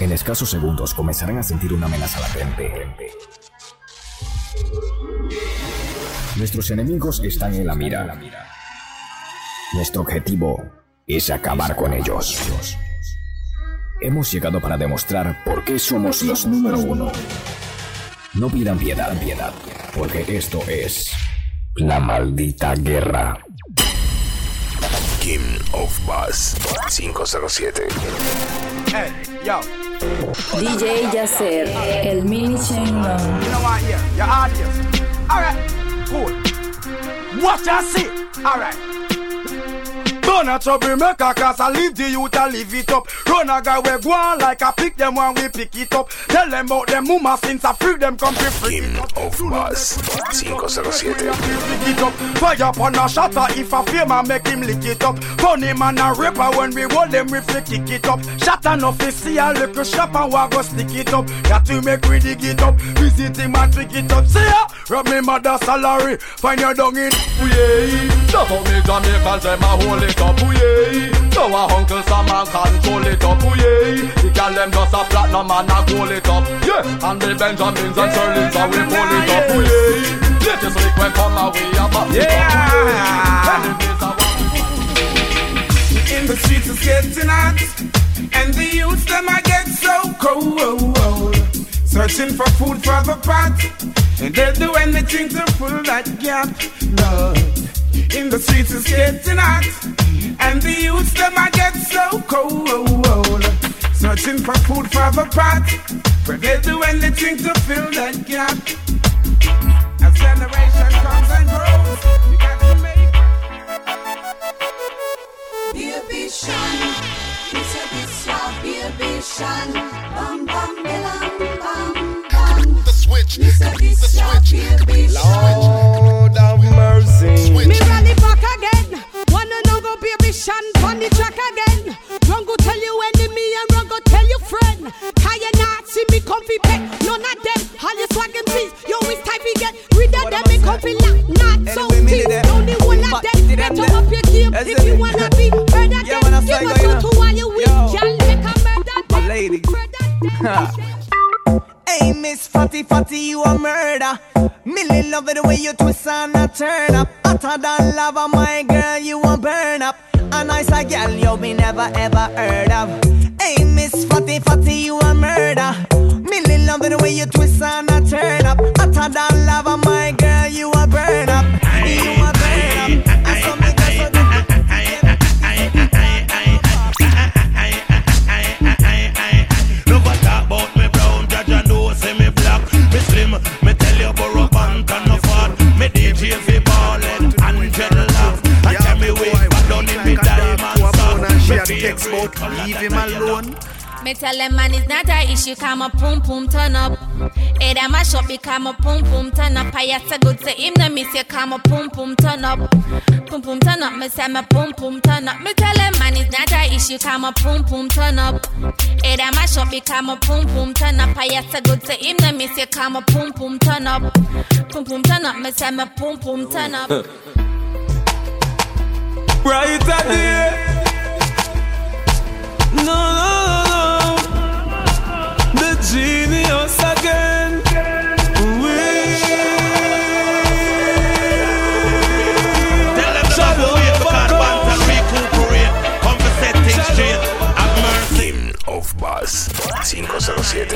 En escasos segundos comenzarán a sentir una amenaza latente. Nuestros enemigos están en la mira. Nuestro objetivo es acabar con ellos. Hemos llegado para demostrar por qué somos los número uno. No pidan piedad, porque esto es la maldita guerra. King of Bass 507. Hey, yo. DJ Yacer, el mini chain run. You know what, yeah, your audience. Alright, cool. Watch and see. Alright. Don't a troublemaker, cause I leave the youth and leave it up. Run a guy we go on like I pick them when we pick it up. Tell them about them mama since I freak them come to free. King of Bass 507. Fire upon a shatter if I fear man make him lick it up. Funny man a rapper when we hold them we flick kick it up. Shot enough to see a little shop and we go stick it up. Got to make we dig it up. Visit him and pick it up. See ya, rub me mother salary. Find your dung in. Yeah, love how me Jamaicans them a hold it up. Yeah, so a Uncle Sam and control it up. Yeah, the girl them just a platinum and a hold it up. Yeah, and the Benjamins and Shirleys and we pull it up. Yeah, latest week when come away about it up. In the streets it's getting hot, and the youths them I get so cold. Searching for food for the pot, and they'll do anything to fill that gap. Lord, in the streets it's getting hot, and the youths them I get so cold. Searching for food for the pot, but they'll do anything to fill that gap. As generation comes and grows, you got to make Baby Shan, you said this your Baby Shan. Bam bam bam bam bam. The switch. You said this your Baby Shan. Lord have mercy. Me rally back again. Wanna know go Baby Shan on the track again. Run go tell you enemy and run go tell you friend. Can you not see me comfy pet? None of them. All you swaggin' please. You always type get rid of them. Me comfy lock. Not so deep. Only one of them. Better up your game. If you wanna be heard of them, give us all to while you weak. Y'all make a murder. Ladies. Hey, Miss Fatty Fatty, you a murder. Millie love it the way you twist and a turn up. Hotter than lava, my girl, you a burn up. A nice a girl you be never ever heard of. Hey, Miss Fatty Fatty, you a murder. Millie love it the way you twist and a turn up. Hotter than lava, my girl, you a burn up. You a burn up. And so me go so Look what talk about me brown, judge and do say me black. Me slim, me tell you borrow bank and no fat. Me DJ fi ballin' and dread laugh. And tell me way back down in me diamond song. she had text about leave him alone. Me tell them man it's not a issue, come a pum pum turn up. Hey, that my shop become a pum pum turn up. I have to good say him the miss you come a pum pum turn up. Pum pum turn up, me say me pum pum turn up. Me tell them man it's not a issue, come a pum pum turn up. Hey, that my shop become a pum pum turn up. I have to good say him the miss you come a pum pum turn up. Pum pum turn up, me say me pum pum turn up. right at the no, the genius again. Tell them to go away because want to recuperate. Come to set things straight. Have mercy. King of Bass 507.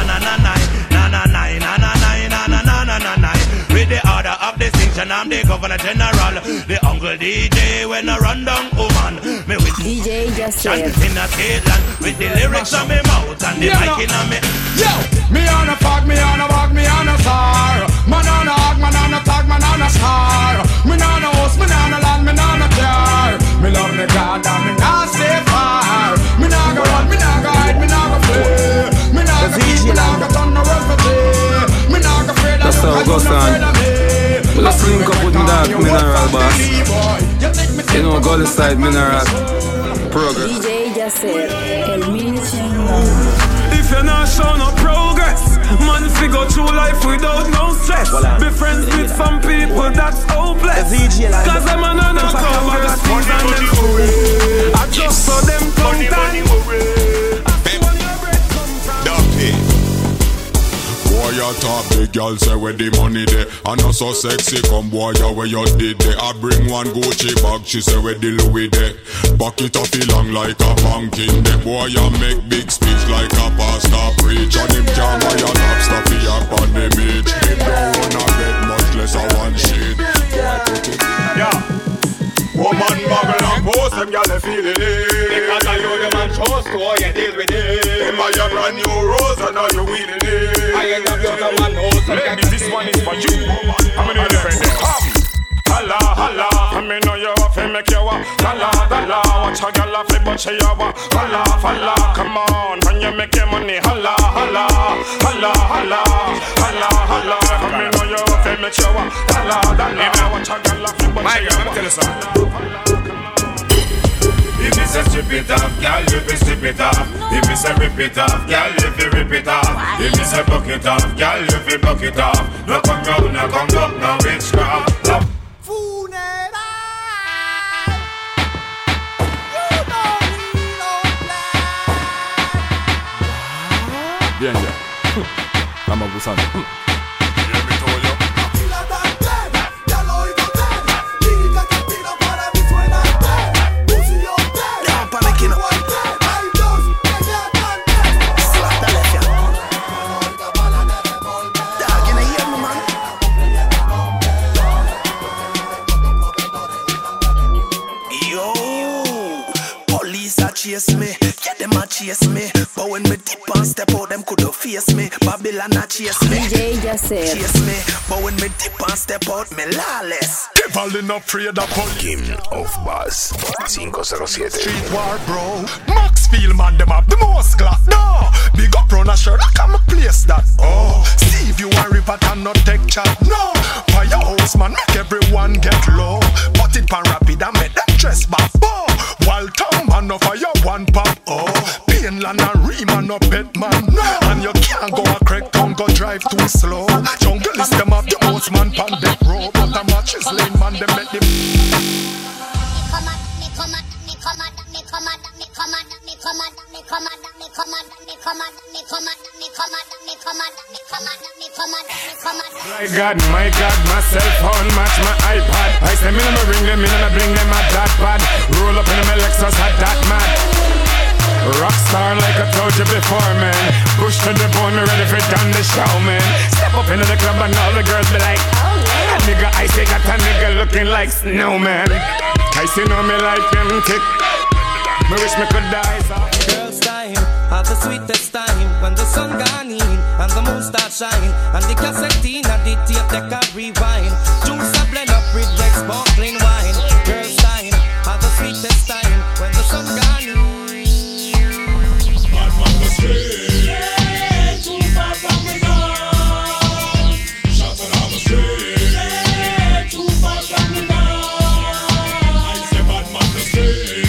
With the order of distinction, I'm the governor general. The uncle DJ when I run down woman. Me with DJ Yacer. chanting a Caitlin with the lyrics on me mouth and the mic in on me. Yo, me on a fog, me on a walk, me on a star. Man on a hog, man on a tag, man on a star. Me on a house, me on a land, me on a car. Me love me God and me not stay far. Me not go run, me not go hide, me not go flee. Me not go eat, me not go turn the world for tea. Me not go afraid of you, cause you not afraid of me. Let's link up with that mineral boss. You know, Gully Side Mineral Progress. DJ Yacer, el mini chain run. If you're not showing no progress, man figure through life without no stress. Be friends with some people that's hopeless. Cause them are not cover the skins and them fool. I just saw them contact. a top, the girl say where the money there. I know so sexy, come boy, yeah, where you did there. I bring one Gucci bag, she say where the Louis there. Back it up, feel long like a pumpkin. The boy, you make big speech like a pastor preach. And him jam by a lobster for your on the beach. Him don't wanna get much less a one shit. Yeah. Woman bubble and post, them y'all feeling it. Because I know the man chose to how you deal with it. Him buy your brand new rose and now you wheeling it. I ain't got the man knows. Maybe this one is for you. I'm an independent. Come. Holla, holla, I me know you have to make you walk. Holla, holla, watch a girl off it, but she a walk. Holla, holla, come on, when you make your money. Holla, holla, holla, holla, holla, holla. I me know you have to make you walk. Holla, holla, watch a girl off it, but she a walk. Let me tell you something. If me say strip it off, girl, if you strip it off. If me say rip it off, girl, if you rip it off. If me say buck it off, girl, if you buck it off. No come round, no come up, no witchcraft. Bien ya. Vamos abusando. Chase me, yeah, them a chase me. But when me dip and step out, them coulda face me. Babylon a chase me, DJ Yacer. Chase me, but when me dip and step out, me lawless. Devil not afraid of police. King of Bass 507. Street war, bro. Maxfield man, them have the most class. No, big up run a shirt, I come a place that. Oh, see if you want river and not take chat. No, firehouse man, make everyone get low. Put it pan rapid and make them dress back. Oh, while town man no fire one pop. Oh, Painland and Riemann no pet man. No, and you can't go a crack town, go drive too slow. Jungle is them have the most man pan deck row. But a match is lane man, them make them. My God, my cell phone match my iPad. I say me no ring them, me no bring them a that bad. Roll up in my Lexus, had that mad. Rockstar like I told you before, man. Push to the bone, me ready for done the show, man. Step up into the club and all the girls be like, oh yeah. A nigga I say got a nigga looking like Snowman. I see know me like them kick. Me wish me could die. Girls time, have the sweetest time when the sun gone in and the moon start shine and the cassette in and the tape they can rewind. Juice a blend up with red sparkling wine. Girls time, have the sweetest time when the sun gone in. Bad man the street, yeah, too far from me now. Shot on the street, yeah, too far from me now. I say bad man the street.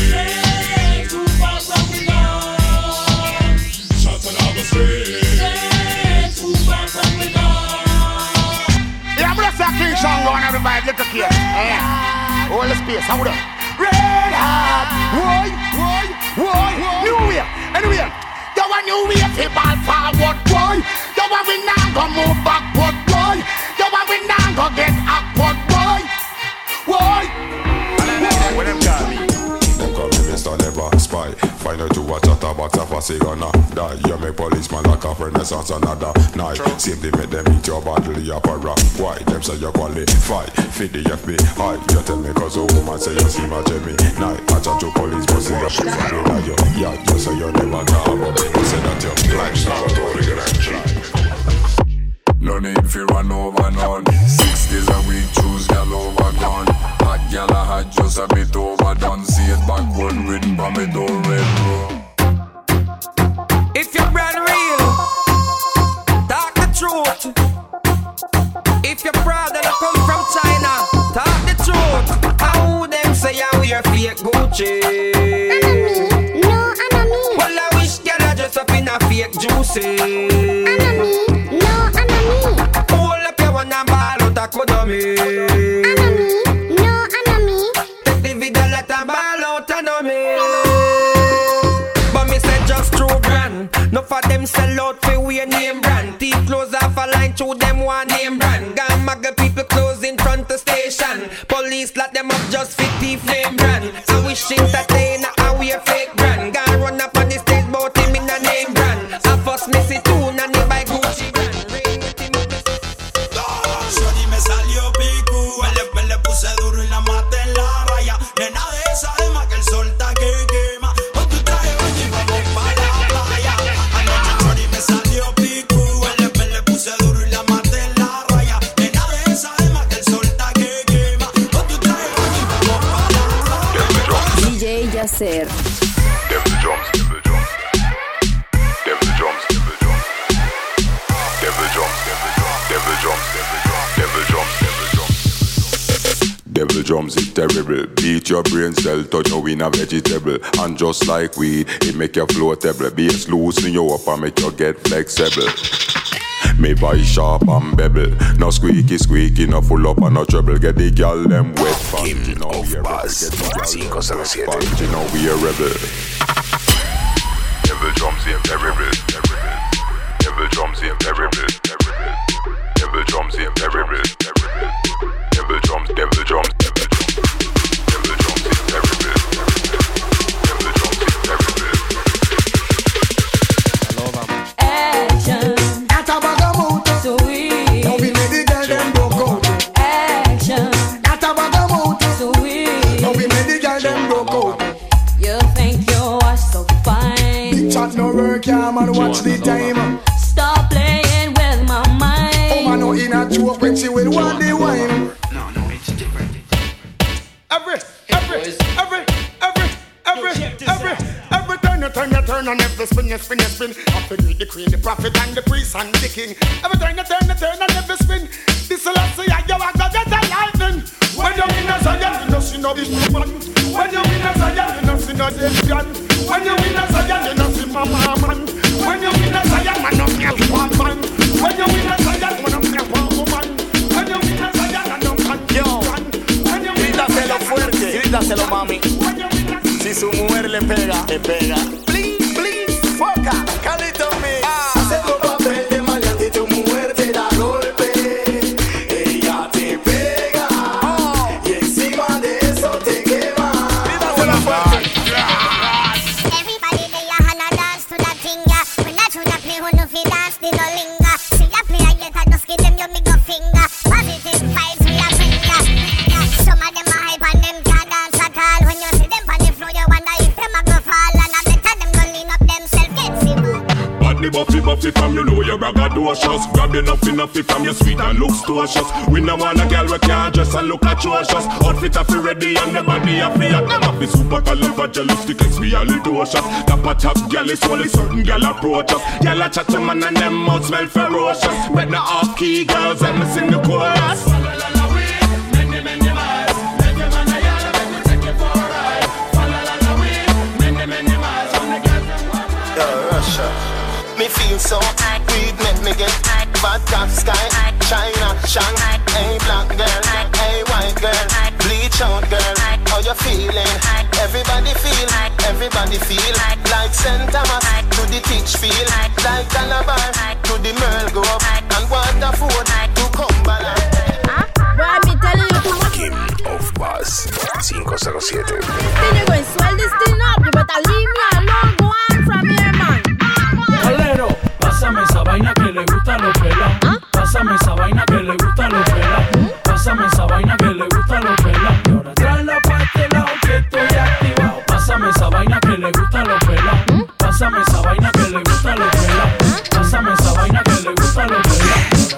Everybody, look at here. All the space, how the red hot. Why? New way, anyway. You want new way, people forward, boy. You want we now go move backward, boy. You want we now go get upward, boy. Why? What them call me? Them call me Mr. Never Spy. Find out you a chatterbox of a cigana. Die, you make policeman like a renaissance another night. Same they make them eat your bodily opera. Why? Them say you qualify. Fit the FBI. You tell me cause a woman say you see my Jimmy. Night, I chat to police but see the shit. Yeah, you say you never grab up. You say that you like start to get that try. No need for run over none. 6 days a week, choose y'all over gone. Hot y'all a hot, just a bit overdone. See it backward with me door red road. If you're brand real, talk the truth. If you're proud and I come from China, talk the truth. How them say I wear fake Gucci? Enemy, no enemy. Well I wish girl I dress up in a fake juicy. Enemy, no enemy. Hold up your one and ball out a kodomi. Enemy, no enemy. Take the video let a ball out a dummy. But me say just true brand. No for them sell out for wear name brand. Teeth close off a line through them one name brand. Gone muggle people close in front of station. Police lock them up just 50 flame brand. I wish entertainer and we a fake brand. Gone run up on the stage bout him in a name brand. I first miss it too, and he buy Gucci brand. Shorty me salió pico, me le puse duro y la maté en la raya. Nena de esa alma que el sol está que quema. Con tu traje baño y vamos para la playa. Anoche Shorty me salió pico, me le puse duro y la maté en la raya. Nena de esa alma que el sol está que quema. Con tu traje baño y vamos para la playa. DJ Yacer. Devil drums is terrible. Beat your brain cell, turn you in a vegetable. And just like weed, it make you floatable. Bass loosen you up and make you get flexible. Me buy sharp and bevel. No squeaky, no full up and no trouble. Get the girl them wet fast. King of Bass 507. You know we a rebel. Devil drums is terrible. Devil drums is terrible. Devil drums is terrible. Devil drums, devil drums, devil drums, devil drums is terrible. Devil drums is terrible. Action, so we. Now we make the girl them broke out. Action, so we. Now we make the girl them broke out. You think you are so fine. Big chat no work, yeah man, watch the time. Stop playing with my mind. Oh man, no in a joke when she will want the wine. Every turn and every spin, you spin. After you the queen, the prophet and the priest and the king. Every turn and every spin. This will say you are gonna get a lightning. When you win a Zion, you know see no this man. When you win a Zion, you know see no this gun. When you win a Zion, you know see mama man. When you win a Zion, man no care one man. When you win a Zion, man no care one woman. When you win a Zion, man no care one. Grítaselo fuerte, grítaselo mami. Si su mujer le pega, le pega. Please, foca, Calito me. Hace tu papel de maleante y tu mujer te da golpe. Ella te pega y encima de eso te quema. Grítaselo fuerte. Everybody lay your hand and dance to that thing, yeah. When I should play, who no fi dance, they no linger. See ya play, I get a just give them your middle finger. Positive vibes we a bring ya. Some of them are hype and them can't dance at all. When you see them on the floor, you wonder if them a go fall. And I better them go lean up themselves, get see man. Badly buffy from you know you're braggadocious. Grab enough from your sweet and looks tortuous. We no want a girl we can't dress and look atrocious. Outfit a fi ready and the body a fi hot. Them a fi super califragilistic, expialidocious. Top a top girl is only certain girl approach us. Girl a chat to man and them mouth smell ferocious. Bet na off key girls and me sing the chorus. Me feel so weed make me get vodka sky, China, Shanghai, hey black girl, hey white girl, bleach out girl, how you feeling? Everybody feel like St. Thomas to the Teach Field, like Calabar to the Merle Grove, and Waterford to Cumberland. Boy, me telling you too much. King of Bass 507. Then you go and swell this thing up. You better leave me alone. Go on from here, man. Calero, pásame esa vaina que le gusta a los pelas. Pásame esa vaina que le gusta a los pelas. Pásame esa vaina que le gusta a los pelas. Y ahora tráela pa' este lado que estoy activado. Pásame esa vaina que le gusta a los pelas. Pásame esa vaina que le gusta a los pelas. Pásame esa vaina que le gusta a los pelas.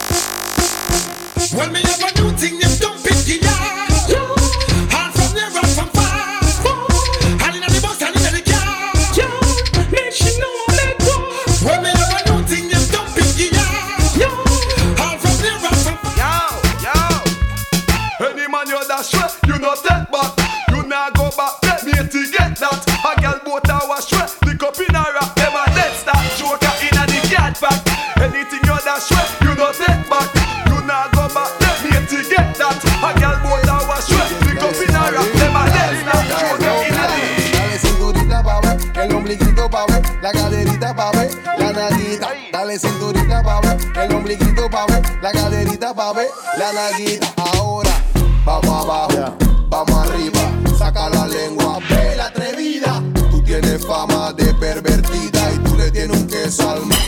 Well, me have a new thing, them don't pick it up. Hand from there, run from far. Hand in the bus, hand in the car. Make she know let go. Well, me have a new thing, them don't pick it up. Hand from there, run from far. Yo. Any man you dash way, you no take back. You not go back, let me to get that. A girl boat a wash way, lick up in a rap. Never dead start, joker in a the cat pack. Anything you dash way, you no take back. You not go back, let me to get that. A girl boat a wash way, lick up in a rap. Never dead start, joker in a the. Dale cinturita pa' ver, el ombliguito pa' ver, la caderita pa' ver, la naguita. Dale cinturita pa' ver, el ombliguito pa' ver, la caderita pa' ver, la naguita. Ahora, vamos abajo, vamos arriba, saca la lengua, ve la atrevida. Tú tienes fama de pervertida y tú le tienes un queso al mar.